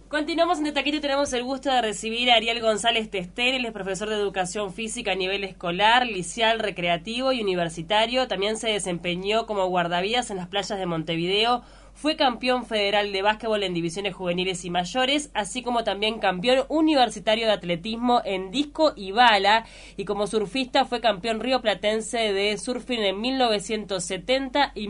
Continuamos en De Taquito y tenemos el gusto de recibir a Ariel González Tester. Él es profesor de educación física a nivel escolar, liceal, recreativo y universitario. También se desempeñó como guardavidas en las playas de Montevideo. Fue campeón federal de básquetbol en divisiones juveniles y mayores, así como también campeón universitario de atletismo en disco y bala. Y como surfista fue campeón rioplatense de surfing en 1970 y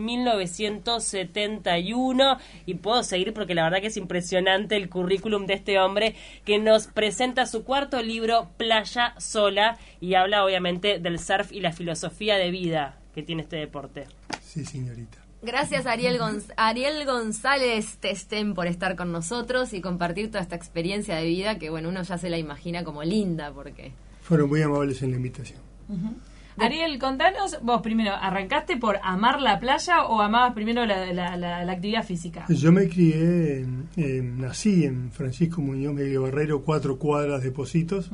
1971. Y puedo seguir porque la verdad que es impresionante el currículum de este hombre que nos presenta su cuarto libro, Playa Sola, y habla obviamente del surf y la filosofía de vida que tiene este deporte. Sí, señorita. Gracias Ariel González Testen por estar con nosotros y compartir toda esta experiencia de vida que bueno, uno ya se la imagina como linda porque... Fueron muy amables en la invitación. Ariel, contanos, vos primero, ¿arrancaste por amar la playa o amabas primero la actividad física? Yo me crié, nací en Francisco Muñoz Medio Barrero, 4 cuadras de Pocitos.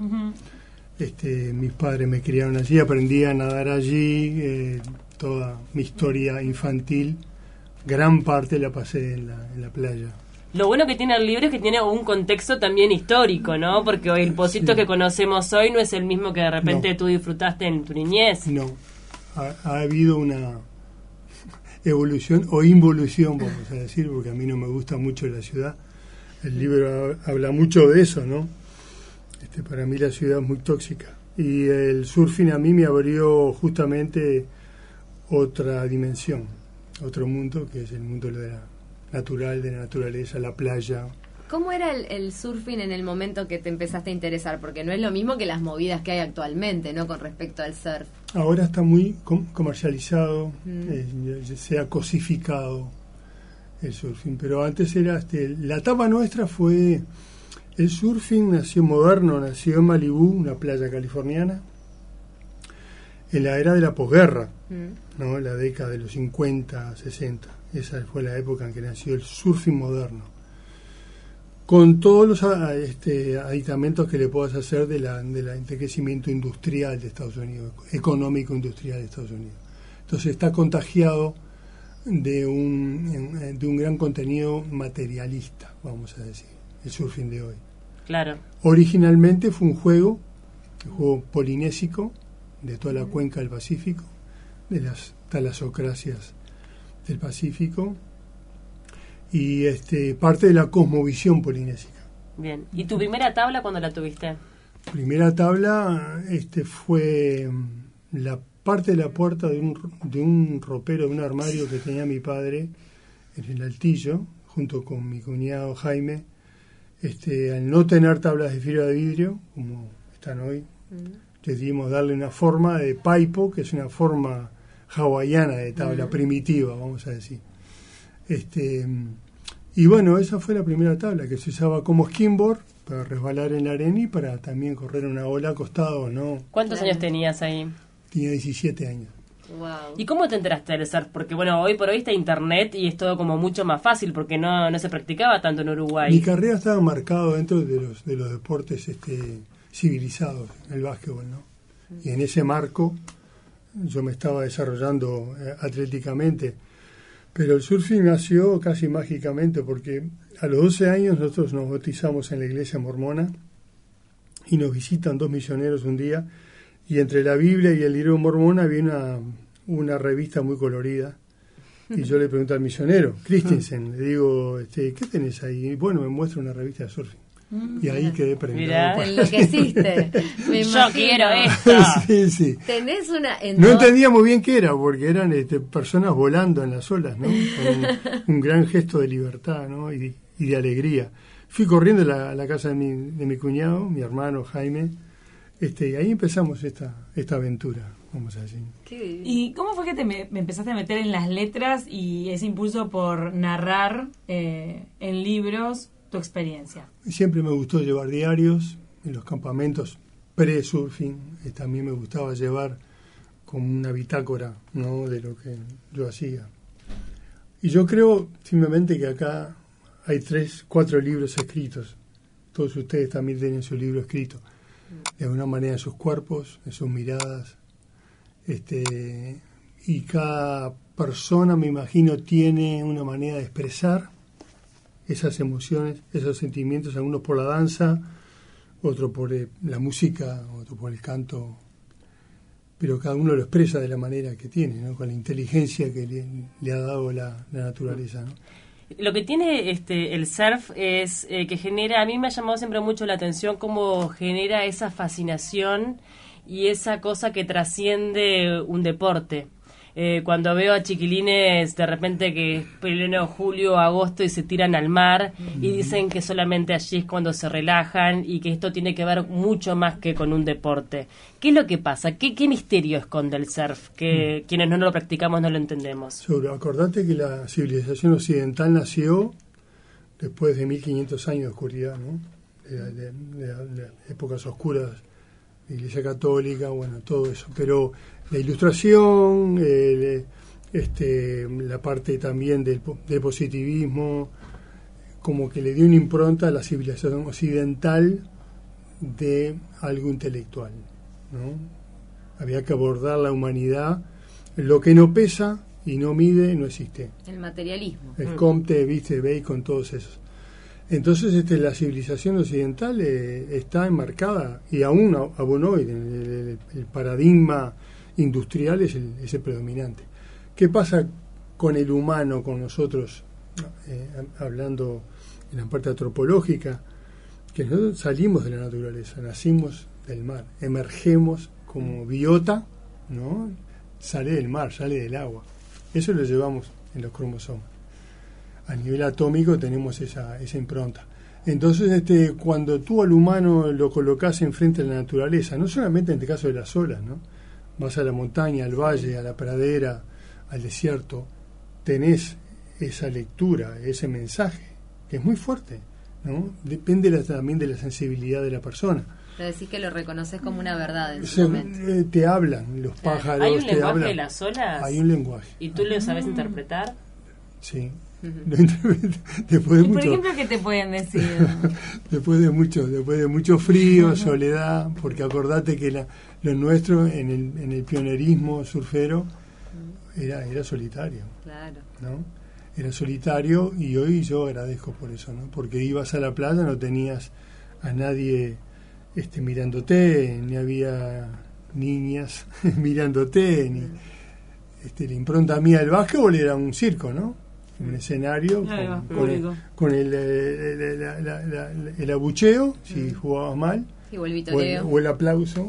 Mis padres me criaron allí, aprendí a nadar allí, toda mi historia infantil, gran parte la pasé en la playa. Lo bueno que tiene el libro es que tiene un contexto también histórico, ¿no? Porque hoy el Pocito que conocemos hoy no es el mismo que de repente tú disfrutaste en tu niñez. No, ha habido una evolución o involución, vamos a decir, porque a mí no me gusta mucho la ciudad. El libro habla mucho de eso, ¿no? Para mí la ciudad es muy tóxica. Y el surfing a mí me abrió justamente otra dimensión, otro mundo, que es el mundo de la natural, de la naturaleza, la playa. ¿Cómo era el surfing en el momento que te empezaste a interesar? Porque no es lo mismo que las movidas que hay actualmente, ¿no? Con respecto al surf. Ahora está muy comercializado, se ha cosificado el surfing, pero antes era, la etapa nuestra fue, el surfing nació en Malibú, una playa californiana, en la era de la posguerra, ¿no? La década de los 50, 60. Esa fue la época en que nació el surfing moderno. Con todos los aditamentos que le puedas hacer del enriquecimiento industrial de Estados Unidos, económico industrial de Estados Unidos. Entonces está contagiado de un gran contenido materialista, vamos a decir, el surfing de hoy. Claro. Originalmente fue un juego polinésico, de toda la cuenca del Pacífico, de las talasocracias del Pacífico, y parte de la cosmovisión polinésica. Bien. ¿Y tu primera tabla cuándo la tuviste? Primera tabla fue la parte de la puerta de un ropero, de un armario que tenía mi padre en el Altillo, junto con mi cuñado Jaime. Al no tener tablas de fibra de vidrio, como están hoy, decidimos darle una forma de paipo, que es una forma hawaiana de tabla primitiva, vamos a decir. Y bueno, esa fue la primera tabla que se usaba como skimboard para resbalar en la arena y para también correr una ola acostado, ¿no? ¿Cuántos años tenías ahí? Tenía 17 años. Wow. ¿Y cómo te enteraste del surf? Porque bueno, hoy por hoy está internet y es todo como mucho más fácil porque no se practicaba tanto en Uruguay. Mi carrera estaba marcada dentro de los deportes civilizados, el básquetbol, ¿no? Y en ese marco yo me estaba desarrollando atléticamente, pero el surfing nació casi mágicamente porque a los 12 años nosotros nos bautizamos en la iglesia mormona y nos visitan 2 misioneros un día, y entre la Biblia y el libro mormón había una revista muy colorida, y yo le pregunto al misionero Christensen, le digo, ¿qué tenés ahí? Y bueno, me muestra una revista de surfing. Y ahí quedé prendido. Te enloqueciste. Yo quiero esto. Sí. Tenés una... No entendía muy bien qué era, porque eran personas volando en las olas, ¿no? Con un gran gesto de libertad, ¿no? y de alegría. Fui corriendo a la casa de mi cuñado, mi hermano Jaime, y ahí empezamos esta aventura, vamos a decir. ¿Y cómo fue que me empezaste a meter en las letras y ese impulso por narrar en libros tu experiencia? Siempre me gustó llevar diarios en los campamentos pre-surfing. También me gustaba llevar como una bitácora, ¿no?, de lo que yo hacía. Y yo creo firmemente que acá hay 3, 4 libros escritos. Todos ustedes también tienen su libro escrito. De alguna manera en sus cuerpos, en sus miradas. Y cada persona, me imagino, tiene una manera de expresar esas emociones, esos sentimientos, algunos por la danza, otro por la música, otro por el canto, pero cada uno lo expresa de la manera que tiene, ¿no? Con la inteligencia que le ha dado la naturaleza, ¿no? Lo que tiene el surf es que genera, a mí me ha llamado siempre mucho la atención cómo genera esa fascinación y esa cosa que trasciende un deporte. Cuando veo a chiquilines de repente que es pleno julio o agosto y se tiran al mar y dicen que solamente allí es cuando se relajan y que esto tiene que ver mucho más que con un deporte. ¿Qué es lo que pasa? ¿Qué misterio esconde el surf? Que quienes no lo practicamos no lo entendemos. Acordate que la civilización occidental nació después de 1500 años de oscuridad, ¿no? De épocas oscuras, la Iglesia Católica, bueno, todo eso. Pero la Ilustración, la parte también del positivismo, como que le dio una impronta a la civilización occidental de algo intelectual, ¿no? Había que abordar la humanidad, lo que no pesa y no mide no existe. El materialismo. El Comte, viste, Bacon, todos esos. Entonces la civilización occidental está enmarcada, y aún hoy el paradigma industrial es el predominante. ¿Qué pasa con el humano, con nosotros, hablando en la parte antropológica? Que nosotros salimos de la naturaleza, nacimos del mar, emergemos como biota, ¿no? Sale del mar, sale del agua. Eso lo llevamos en los cromosomas. A nivel atómico tenemos esa impronta. Entonces, cuando tú al humano lo colocas enfrente de la naturaleza, no solamente en este caso de las olas, ¿no? Vas a la montaña, al valle, a la pradera, al desierto, tenés esa lectura, ese mensaje, que es muy fuerte, ¿no? Depende también de la sensibilidad de la persona. Pero decís que lo reconoces como una verdad en su momento. Te hablan, los pájaros ¿Hay un te lenguaje hablan. de las olas? Hay un lenguaje. ¿Y tú lo sabes interpretar? Sí. Después de ¿Y por mucho, ejemplo qué te pueden decir? después de mucho frío, soledad, porque acordate que lo nuestro en el pionerismo surfero era solitario. Claro. ¿No? Era solitario, y hoy yo agradezco por eso, ¿no? Porque ibas a la playa, no tenías a nadie mirándote, ni había niñas mirándote, ni la impronta mía del básquetbol era un circo, ¿no? Un escenario con el abucheo si jugabas mal, o el vitoreo, o el aplauso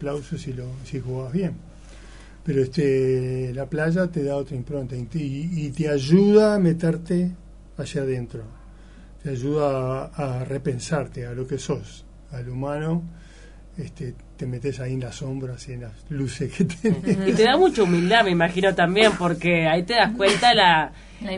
si jugabas bien. Pero la playa te da otra impronta y te ayuda a meterte hacia adentro, te ayuda a repensarte a lo que sos, al humano. Te metes ahí en las sombras y en las luces que tenés. Y te da mucha humildad, me imagino también, porque ahí te das cuenta la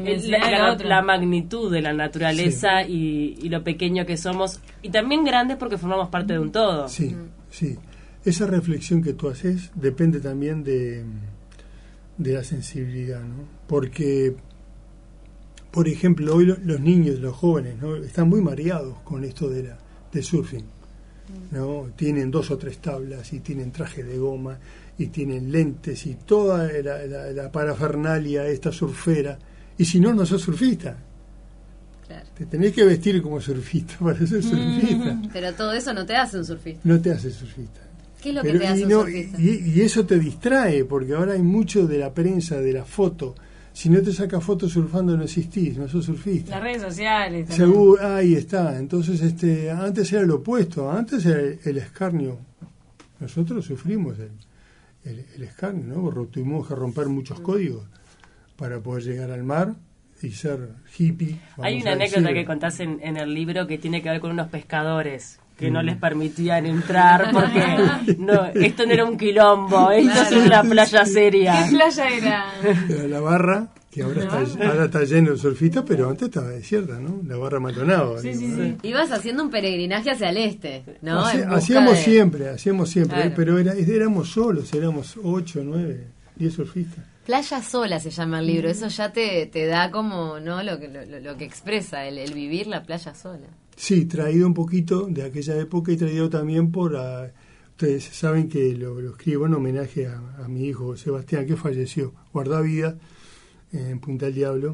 magnitud de la naturaleza, sí. y lo pequeño que somos, y también grandes porque formamos parte de un todo. Sí, sí. Esa reflexión que tú haces depende también de la sensibilidad, ¿no? Porque, por ejemplo, hoy los niños, los jóvenes, ¿no? Están muy mareados con esto del surfing, ¿no? Tienen 2 o 3 tablas y tienen traje de goma y tienen lentes y toda la parafernalia esta surfera, y si no sos surfista. Claro. Te tenés que vestir como surfista para ser surfista. Pero todo eso no te hace un surfista. No te hace surfista. ¿Qué es lo que te hace un surfista? Y eso te distrae, porque ahora hay mucho de la prensa, de la foto. Si no te sacas fotos surfando no existís, no sos surfista. Las redes sociales. Seguro, ahí está. Entonces, antes era lo opuesto, antes era el escarnio. Nosotros sufrimos el escarnio, ¿no? Tuvimos que romper muchos códigos para poder llegar al mar y ser hippie. Hay una anécdota que contás en el libro que tiene que ver con unos pescadores que no les permitían entrar porque esto no era un quilombo, esto es una playa seria. ¿Qué playa era? Era la Barra, que ahora está lleno de surfistas, pero antes estaba desierta, ¿no? La Barra Maldonado. Sí. Ibas haciendo un peregrinaje hacia el este, ¿no? Hacíamos siempre, claro. Pero éramos solos, éramos 8, 9, 10 surfistas. Playa sola se llama el libro, eso ya te da como, ¿no? Lo que expresa, el vivir la playa sola. Sí, traído un poquito de aquella época y traído también ustedes saben que lo escribo en homenaje a mi hijo Sebastián, que falleció, guardavida en Punta del Diablo,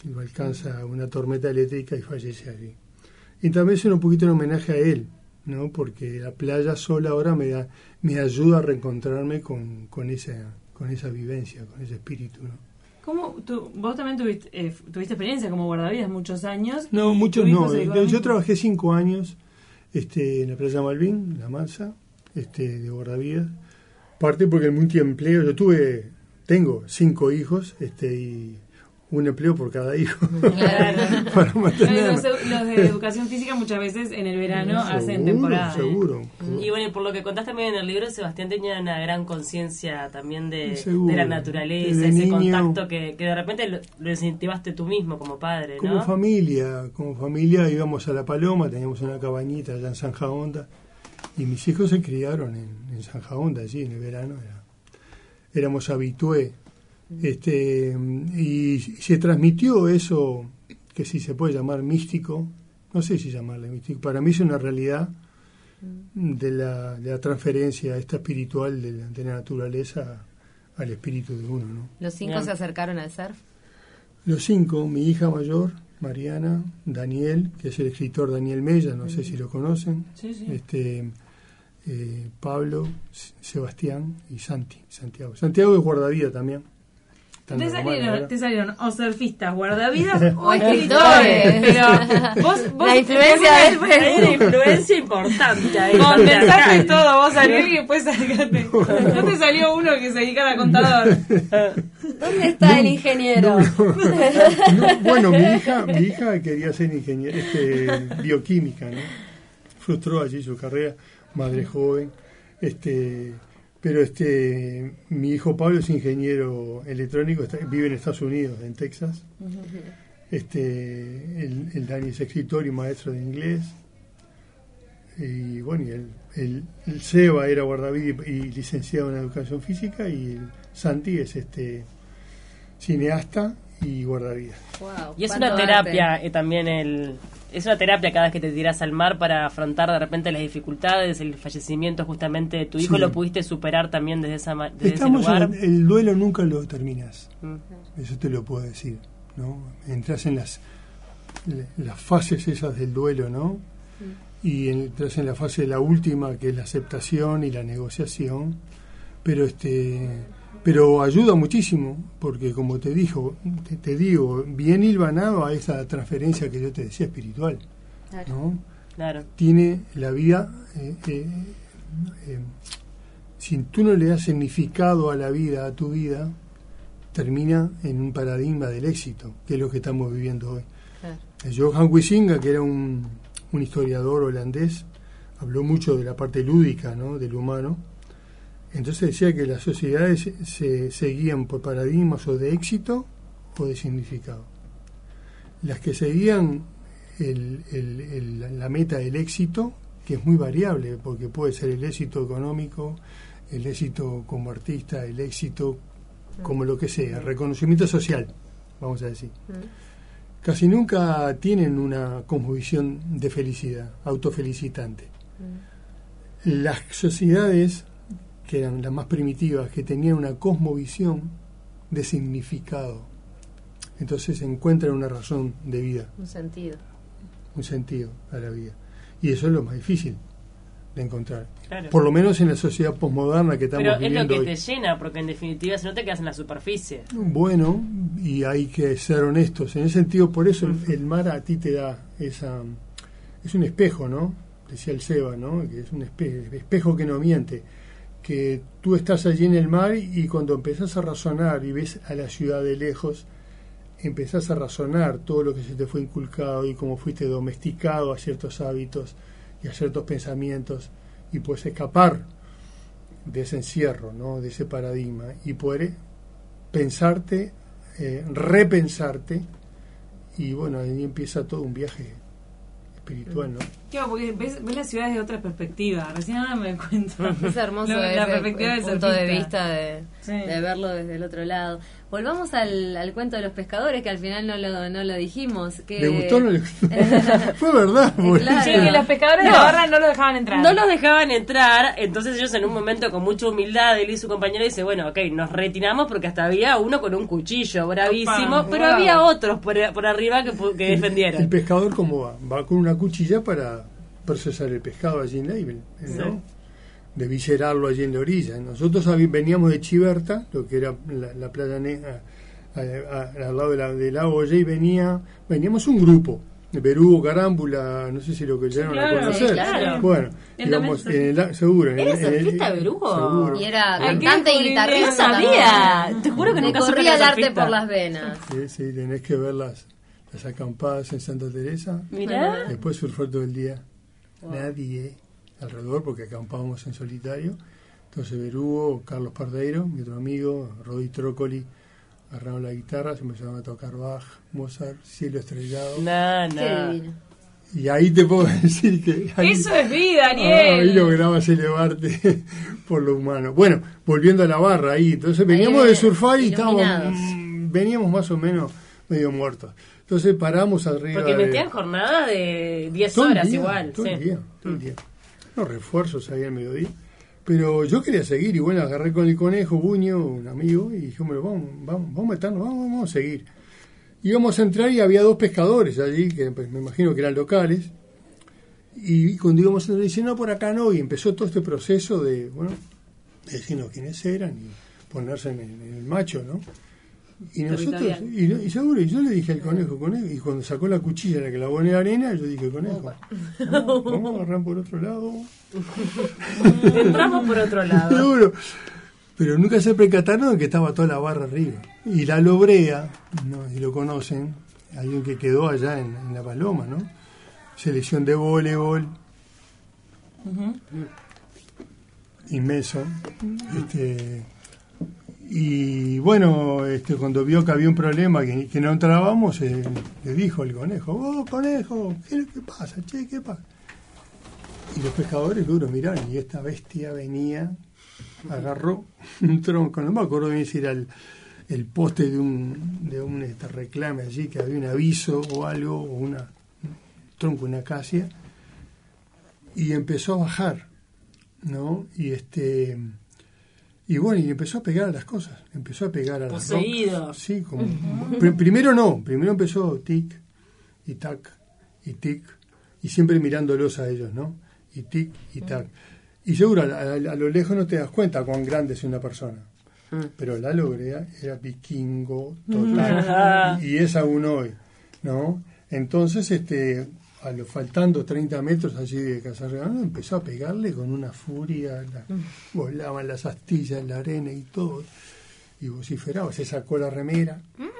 Lo alcanza una tormenta eléctrica y fallece allí. Y también es un poquito un homenaje a él, ¿no? Porque la playa sola ahora me ayuda a reencontrarme con esa vivencia, con ese espíritu, ¿no? Vos también tuviste experiencia como guardavidas muchos años? No, muchos no. Yo trabajé 5 años en la playa Malvin, La Mansa, de guardavidas. Parte porque el multiempleo, tengo 5 hijos, y un empleo por cada hijo. Claro. Para mantener. Los de educación física muchas veces en el verano hacen temporada. Seguro. Y bueno, y por lo que contás también en el libro, Sebastián tenía una gran conciencia también de la naturaleza, de ese niño, contacto que de repente lo incentivaste tú mismo como padre, ¿no? Como familia íbamos a La Paloma, teníamos una cabañita allá en Sanjaonda, y mis hijos se criaron en Sanjaonda, allí en el verano. Éramos habitué. Y se transmitió eso que si se puede llamar místico, no sé si llamarle místico, para mí es una realidad de la transferencia esta espiritual de la naturaleza al espíritu de uno, ¿no? ¿Los 5 se acercaron al surf? Los 5, mi hija mayor, Mariana, Daniel, que es el escritor Daniel Mella, no sé si lo conocen, sí. Pablo, Sebastián y Santiago. Santiago es guardavida también. Te salieron o surfistas, guardavidas o escritores. Pero vos la influencia de él fue hay una influencia importante ahí. condensaste todo, vos Ariel, y después sacaste. No te salió uno que se dedicara a contador. ¿Dónde está el ingeniero? Bueno, mi hija quería ser ingeniera, bioquímica, ¿no? Frustró allí su carrera, madre joven, pero mi hijo Pablo es ingeniero electrónico, vive en Estados Unidos, en Texas. El Dani es escritor y maestro de inglés. Y bueno, el Seba era guardavida y licenciado en educación física, y el Santi es cineasta y guardavidas. Wow, y es una terapia también es una terapia cada vez que te tiras al mar para afrontar de repente las dificultades, el fallecimiento justamente de tu hijo. Sí. ¿Lo pudiste superar también desde ese lugar? El duelo nunca lo terminas. Eso te lo puedo decir, ¿no? Entras en las fases esas del duelo, ¿no? Y entras en la fase de la última, que es la aceptación y la negociación, pero ayuda muchísimo, porque como te digo, bien hilvanado a esa transferencia que yo te decía espiritual, ¿no? Claro. Tiene la vida, si tú no le das significado a la vida, a tu vida, termina en un paradigma del éxito, que es lo que estamos viviendo hoy. Claro. Johan Huizinga, que era un historiador holandés, habló mucho de la parte lúdica, ¿no? Del humano. Entonces decía que las sociedades se guían por paradigmas o de éxito o de significado. Las que seguían la meta del éxito, que es muy variable, porque puede ser el éxito económico, el éxito como artista, el éxito como lo que sea, reconocimiento social, vamos a decir. Casi nunca tienen una cosmovisión de felicidad, autofelicitante. Las sociedades que eran las más primitivas, que tenían una cosmovisión de significado, entonces encuentran una razón de vida, un sentido a la vida, y eso es lo más difícil de encontrar, claro. Por lo menos en la sociedad posmoderna que estamos viviendo. Pero es lo que hoy. Te llena, porque en definitiva si no te quedas en la superficie. Bueno, y hay que ser honestos en ese sentido. Por eso el mar a ti te da es un espejo, ¿no? Decía el Seba, ¿no? Que es un espejo que no miente, que tú estás allí en el mar y cuando empezás a razonar y ves a la ciudad de lejos, empezás a razonar todo lo que se te fue inculcado y cómo fuiste domesticado a ciertos hábitos y a ciertos pensamientos, y puedes escapar de ese encierro, ¿no? De ese paradigma, y poder pensarte, repensarte, y bueno, ahí empieza todo un viaje espiritual, ¿no? Claro, porque ves las ciudades de otra perspectiva. Recién ahora me cuento. Es hermoso la perspectiva el punto de vista de verlo desde el otro lado. Volvamos al cuento de los pescadores, que al final no lo dijimos. Que... ¿Le gustó o no le gustó? Fue verdad. Claro. Sí, que los pescadores de la barra no lo dejaban entrar. No los dejaban entrar, entonces ellos en un momento con mucha humildad, él y su compañero dice, bueno, ok, nos retiramos porque hasta había uno con un cuchillo bravísimo, Opa, pero wow. había otros por arriba que El defendieron. pescador, ¿cómo va? Va con una cuchilla para procesar el pescado allí en Neivel, ¿no? Sí. De viscerarlo allí en la orilla. Nosotros veníamos de Chiberta, lo que era la playa negra, al lado de la olla, y veníamos un grupo de Berugo, Carámbula, no sé si lo que llegaron a claro, conocer. sí, claro. Bueno, Él íbamos también seguro. ¿Eres surfista, Berugo? Seguro. Y era Ay, qué cantante y descubrimiento. No guitarrista. sabía, también. te juro que Me nunca supe corría que el era arte surfista. por las venas. Sí, tenés que ver las acampadas en Santa Teresa. Mirá. Después surfar todo el día. Nadie alrededor, porque acampábamos en solitario. Entonces Berugo, Carlos Pardeiro, mi otro amigo, Rodi Trócoli, agarraron la guitarra, se empezaron a tocar Bach, Mozart, Cielo Estrellado. No. Qué divino. Y ahí te puedo decir que... Ahí, Eso es vida, ahí Ariel. lograbas elevarte por lo humano. Bueno, volviendo a la barra ahí, entonces veníamos de surfar y iluminados. veníamos más o menos medio muertos. Entonces paramos arriba Porque de... metían jornadas de 10 Todo el horas día, igual. todo sí. el día, todo el día. Los refuerzos ahí al mediodía. Pero yo quería seguir y bueno, agarré con el conejo, Buño, un amigo, y dije, hombre, vamos a meternos, vamos a seguir. Íbamos a entrar y había 2 pescadores allí, que pues, me imagino que eran locales. Y cuando íbamos a entrar, dicen, no, por acá no. Y empezó todo este proceso de, bueno, de decirnos quiénes eran y ponerse en el macho, ¿no? Y nosotros, y seguro, y yo le dije al conejo, y cuando sacó la cuchilla la que lavó en la arena, yo dije, conejo, vamos a agarrar por otro lado. Entramos por otro lado. Seguro. Pero nunca se percataron de que estaba toda la barra arriba. Y la Lobrea, ¿no? Si lo conocen, alguien que quedó allá en La Paloma, ¿no? Selección de voleibol. Inmenso. Y bueno, cuando vio que había un problema, que no entrábamos, le dijo el conejo, oh, conejo, ¿qué pasa? Che, ¿qué pasa? Y los pescadores duros miraron, y esta bestia venía, agarró un tronco, no me acuerdo bien si era el poste de un reclame allí, que había un aviso o algo, o un tronco, una acacia, y empezó a bajar, ¿no? Y bueno, y empezó a pegar a las cosas, empezó a pegar a las Poseído. rocas. Sí, como, primero empezó tic, y tac, y tic, y siempre mirándolos a ellos, ¿no? Y tic, y tac. Y seguro, a lo lejos no te das cuenta cuán grande es una persona. Pero la Lobrea era vikingo total. Y es aún hoy, ¿no? Entonces, faltando 30 metros allí de Casarregano, empezó a pegarle con una furia, volaban las astillas en la arena y todo, y vociferaba, se sacó la remera.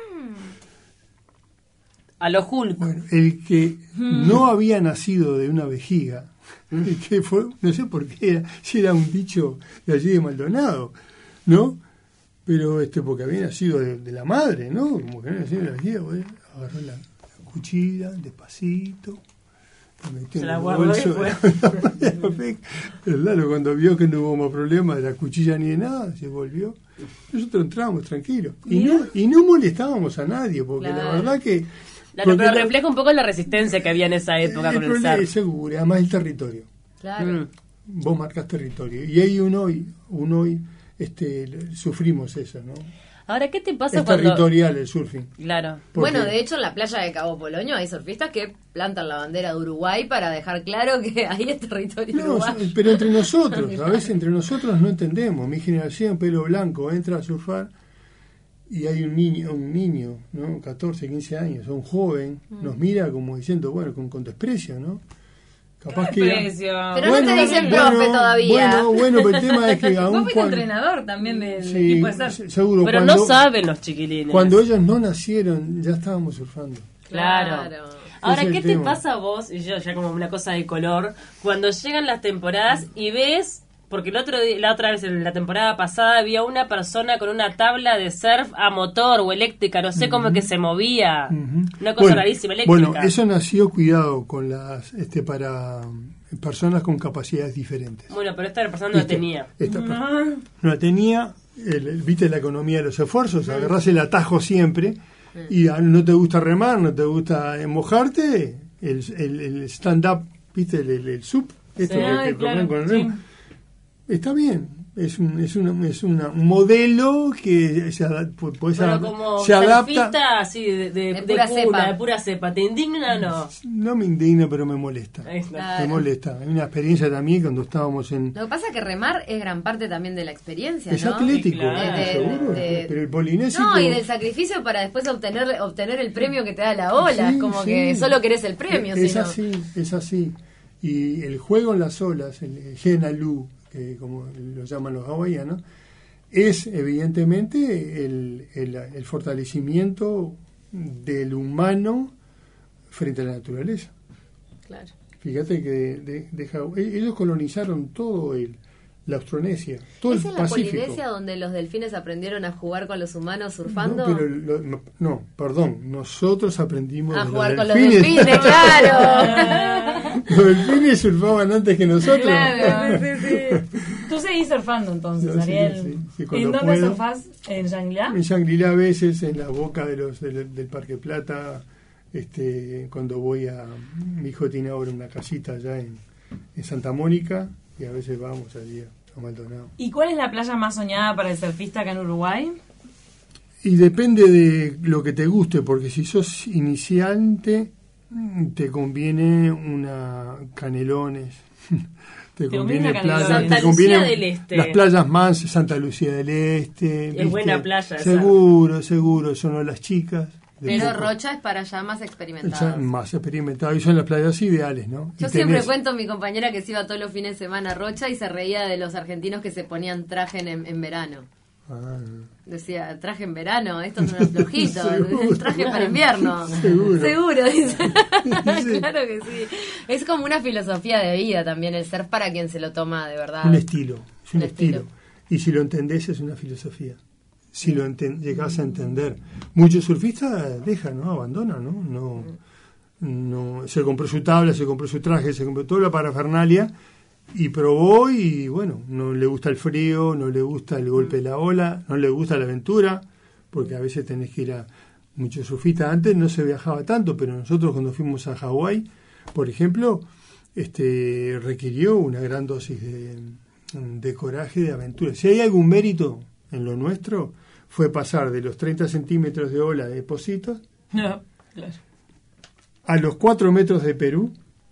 A lo Hulk. Bueno, el que no había nacido de una vejiga, que fue, no sé por qué, si era un dicho de allí de Maldonado, ¿no? Pero porque había nacido de la madre, ¿no? Como que no había nacido de la vejiga, bueno, agarró la cuchilla, despacito, se la guardó después. Pero claro, cuando vio que no hubo más problema de la cuchilla ni de nada, se volvió. Nosotros entrábamos tranquilos y no molestábamos a nadie, porque claro. la verdad que... Claro, pero refleja un poco la resistencia que había en esa época con el surf. Seguro, además el territorio. Claro. Vos marcas territorio. Y ahí uno hoy sufrimos eso, ¿no? Ahora, ¿qué te pasa Es cuando...? territorial el surfing. Claro. Porque- Bueno, de hecho, en la playa de Cabo Polonio hay surfistas que plantan la bandera de Uruguay para dejar claro que ahí es territorio No, uruguayo. pero entre nosotros, a veces entre nosotros no entendemos. Mi generación, pelo blanco, entra a surfar y hay un niño, ¿no? 14, 15 años, un joven, nos mira como diciendo, bueno, con desprecio, ¿no? Capaz que... Precio. Pero no te dicen profe todavía. Bueno, pero el tema es que aún Vos fuiste entrenador también del Sí, equipo de surf. seguro. Pero cuando, no saben los chiquilines. Cuando ellos no nacieron, ya estábamos surfando. Claro. Claro. Ahora, Es el ¿qué te tema. pasa a vos? Y yo ya como una cosa de color. Cuando llegan las temporadas y ves... Porque la otra vez, en la temporada pasada, había una persona con una tabla de surf a motor o eléctrica, no sé cómo que se movía. Ujú. Una cosa rarísima, eléctrica. Bueno, eso nació, cuidado, con las para personas con capacidades diferentes. Bueno, pero esta persona no la tenía. Esta persona no la tenía, viste la economía de los esfuerzos, agarrás el atajo siempre y no te gusta remar, no te gusta mojarte, el stand-up, viste, el SUP, esto que claro, con el remo, está bien. Es un modelo que se adapta. Así de pura cuna, cepa. de pura cepa. ¿Te indigna o no? No me indigna, pero me molesta. Claro. Me molesta. Hay una experiencia también cuando estábamos en... Lo que pasa es que remar es gran parte también de la experiencia, Es ¿no? atlético, Claro. seguro. Pero el polinésico... No, y del sacrificio para después obtener el premio que te da la ola. Sí, Es como sí. que solo querés el premio. Es sino... es así. Y el juego en las olas, el Genalu, que como lo llaman los hawaianos, es evidentemente el fortalecimiento del humano frente a la naturaleza. Claro. Fíjate que de Hawái, ellos colonizaron todo la Austronesia, todo ¿Es el en la Pacífico. Polinesia donde los delfines aprendieron a jugar con los humanos surfando? Perdón, nosotros aprendimos A de jugar con los delfines. delfines, claro. Los delfines surfaban antes que nosotros. Claro, sí. Tú seguís surfando entonces, Yo Ariel. sí, cuando ¿En dónde puedo. surfás? ¿En Shangri-La? En Shangri-La a veces, en la boca del Parque Plata, cuando voy mi hijo tiene ahora una casita allá en Santa Mónica, y a veces vamos allí a Maldonado. ¿Y cuál es la playa más soñada para el surfista acá en Uruguay? Y depende de lo que te guste, porque si sos iniciante, te conviene una Canelones, te conviene una playa, Canelones. Santa te conviene Lucía del Este. las playas mansas, Santa Lucía del Este. Es ¿viste? buena playa esa. Seguro, son las chicas. de Pero poco. Rocha es para ya más experimentados. Más experimentado, y son las playas ideales, ¿no? Yo Y siempre tenés- cuento a mi compañera que se iba todos los fines de semana a Rocha y se reía de los argentinos que se ponían traje en verano. Ah, Decía, traje en verano, esto es un flojito, Seguro. traje para invierno. Seguro. Dice. Sí. Claro que sí. Es como una filosofía de vida también el surf para quien se lo toma de verdad. un estilo, es un Un estilo. estilo. Y si lo entendés, es una filosofía. Si lo llegás a entender. Muchos surfistas dejan, ¿no? Abandonan, ¿no? Se compró su tabla, se compró su traje, se compró toda la parafernalia y probó y, bueno, no le gusta el frío, no le gusta el golpe de la ola, no le gusta la aventura, porque a veces tenés que ir a... Muchos surfistas antes no se viajaba tanto, pero nosotros cuando fuimos a Hawái, por ejemplo, requirió una gran dosis de coraje, de aventura. Si hay algún mérito en lo nuestro, fue pasar de los 30 centímetros de ola de Positos No, claro. a los 4 metros de Perú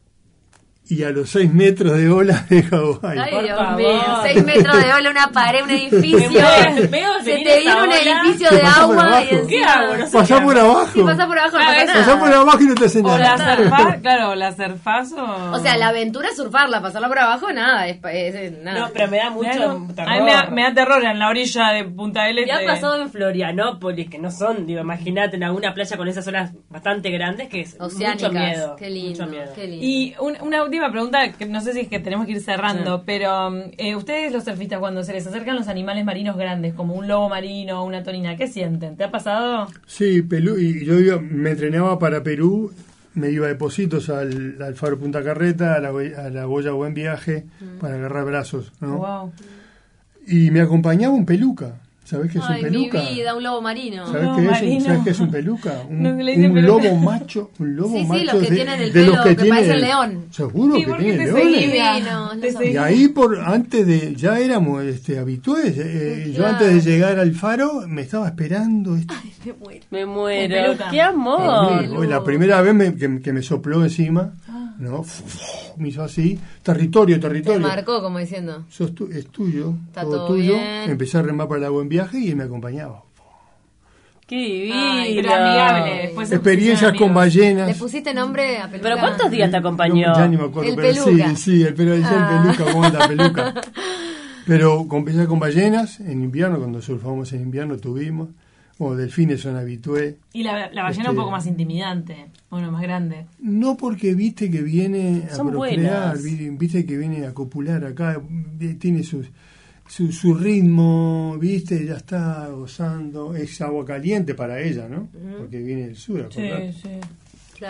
y a los 6 metros de ola de Hawái. Ay, Por Dios favor. mío, 6 metros de ola, una pared, un edificio. Veo Se venir te esa viene un ola. edificio de Pasá por agua abajo. y encima... ¿Qué hago? No sé Pasá qué por hago. abajo. Si pasás por abajo no pasa Pasá por nada. abajo y no te hacen O la nada. surfás, claro, la surfás o... O sea, la aventura es surfarla, pasarla por abajo, nada. Es nada. No, pero me da mucho Claro. terror. A mí me da terror en la orilla de Punta del Me Este. ha pasado en Florianópolis, que no son, imagínate, en alguna playa con esas olas bastante grandes, que es Oceánicas. mucho miedo. Qué lindo, mucho miedo. qué lindo. Y una última pregunta, que no sé si es que tenemos que ir cerrando, pero ustedes los surfistas cuando se les acercan los animales marinos grandes, como un lobo marino o una tonina, ¿qué sienten? ¿Te ha pasado? Sí, y yo me entrenaba para Perú, me iba de Positos al Faro Punta Carreta, a la Boya Buen Viaje, para agarrar brazos, ¿no? Wow. Y me acompañaba un peluca. ¿Sabés qué es Ay, un peluca? mi vida, un lobo marino. ¿Sabés lobo qué es? marino. ¿Sabés qué es un peluca? No se le dice Un peluca. lobo macho, un lobo Sí, sí, macho los que tienen el de pelo los que tienen parece el león. Seguro Sí, que ¿por qué tienen te leones. seguía? Divinos, Te los seguía. Y ahí antes de ya éramos habitués. Yo Claro. antes de llegar al faro me estaba esperando. Me muero. Me Con muero. peluca. ¡Qué amor! Peluca. La primera vez que me sopló encima, ¿no? Me hizo así, territorio. Te marcó como diciendo. Es tuyo, Está todo todo tuyo. bien. Empecé a remar para el Buen Viaje y él me acompañaba. ¡Qué divino! Ay, pero amigable. Después se Experiencias pusieron con amigos. ¿Le ballenas. pusiste nombre a peluca? ¿Pero cuántos días te acompañó? No, ya ni me acuerdo, El pero peluca. sí, el peluca, ¿cómo anda peluca? Pero empecé con ballenas en invierno, cuando surfamos en invierno tuvimos, o delfines son habitué. Y la ballena un poco más intimidante, bueno, más grande. No porque viste que viene a Son procrear, buenas. viste que viene a copular acá, tiene su ritmo, viste, ya está gozando, es agua caliente para ella, ¿no? Porque viene del sur, Sí, acordate. sí. Claro.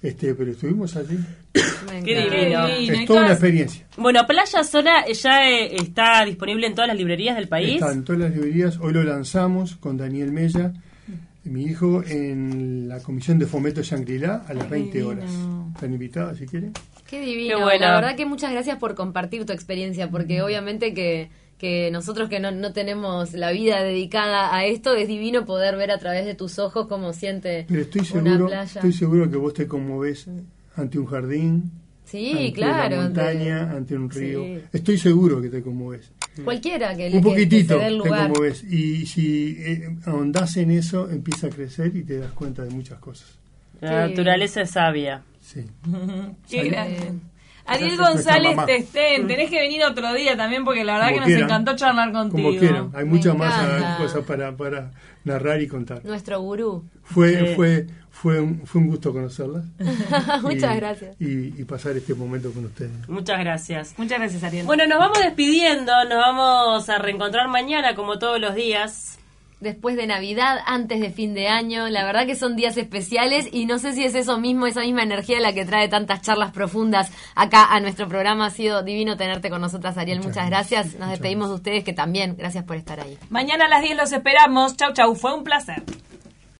pero estuvimos allí. Me Qué encanta. divino. Es toda una experiencia. Bueno, Playa Sola ya está disponible en todas las librerías del país. Está en todas las librerías. Hoy lo lanzamos con Daniel Mella, mi hijo, en la Comisión de Fomento Shangri-La a las 20 horas. Están invitados si quieren. Qué divino. Qué bueno. La verdad que muchas gracias por compartir tu experiencia, porque obviamente que nosotros que no tenemos la vida dedicada a esto, es divino poder ver a través de tus ojos cómo siente Pero una playa. estoy seguro que vos te conmovés ante un jardín, Sí, ante claro. una montaña, ante un río. Sí. Estoy seguro que te conmovés. Cualquiera que Un poquitito que se dé el te lugar. conmovés. Y si ahondás en eso, empieza a crecer y te das cuenta de muchas cosas. La naturaleza es sabia. Sí. Qué grande. Ariel Gracias, González nuestra mamá. Testén, tenés que venir otro día también porque la verdad Como que nos quieran. encantó charlar contigo. Como quieran. Hay muchas Me más encanta. cosas para narrar y contar. Nuestro gurú. Fue un gusto conocerlas. Muchas gracias. Y pasar este momento con ustedes. Muchas gracias. Muchas gracias, Ariel. Bueno, nos vamos despidiendo, nos vamos a reencontrar mañana como todos los días. Después de Navidad, antes de fin de año, la verdad que son días especiales y no sé si es eso mismo, esa misma energía la que trae tantas charlas profundas acá a nuestro programa. Ha sido divino tenerte con nosotras, Ariel. Muchas gracias. Nos despedimos de ustedes, que también gracias por estar ahí. Mañana a las 10 los esperamos. Chau, chau. Fue un placer.